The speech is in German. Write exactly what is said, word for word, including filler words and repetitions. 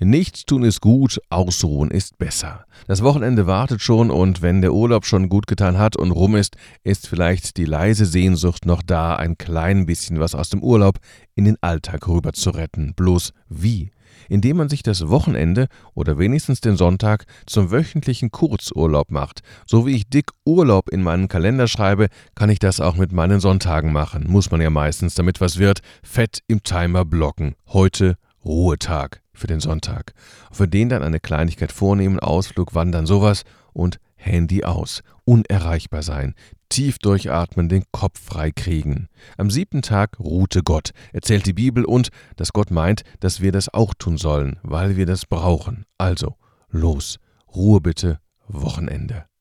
Nichts tun ist gut, ausruhen ist besser. Das Wochenende wartet schon und wenn der Urlaub schon gut getan hat und rum ist, ist vielleicht die leise Sehnsucht noch da, ein klein bisschen was aus dem Urlaub in den Alltag rüber zu retten. Bloß wie? Indem man sich das Wochenende oder wenigstens den Sonntag zum wöchentlichen Kurzurlaub macht. So wie ich dick Urlaub in meinen Kalender schreibe, kann ich das auch mit meinen Sonntagen machen. Muss man ja meistens, damit was wird, fett im Timer blocken. Heute Ruhetag für den Sonntag. Für den dann eine Kleinigkeit vornehmen, Ausflug, Wandern, sowas und Handy aus. Unerreichbar sein. Tief durchatmen, den Kopf frei kriegen. Am siebten Tag ruhte Gott, erzählt die Bibel und, dass Gott meint, dass wir das auch tun sollen, weil wir das brauchen. Also, los, Ruhe bitte, Wochenende.